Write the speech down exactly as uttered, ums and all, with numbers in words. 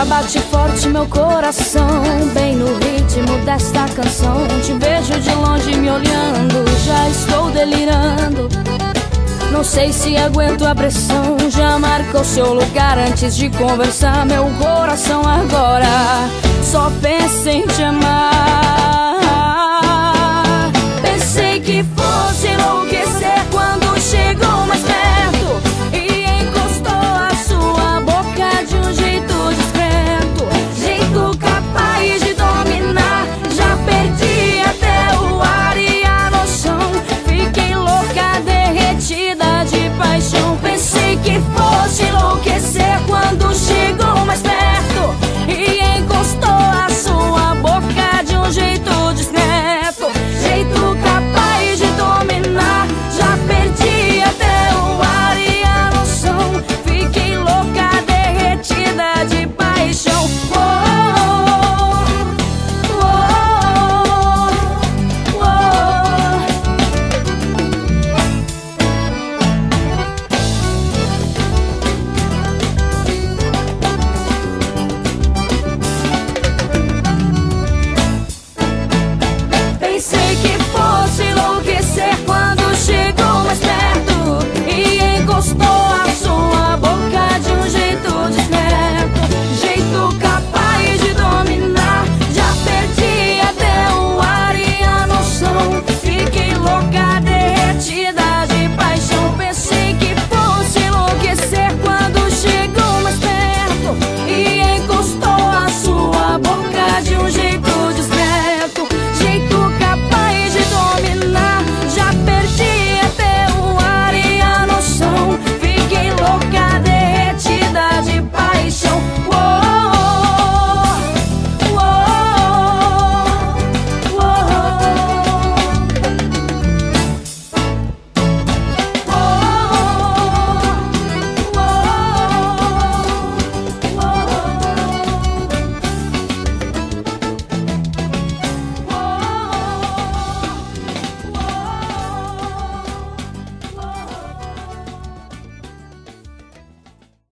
Já bate forte meu coração, bem no ritmo desta canção. Te vejo de longe me olhando, já estou delirando. Não sei se aguento a pressão. Já marcou seu lugar antes de conversar. Meu coração agora só pensa em te amar. Pensei que fosse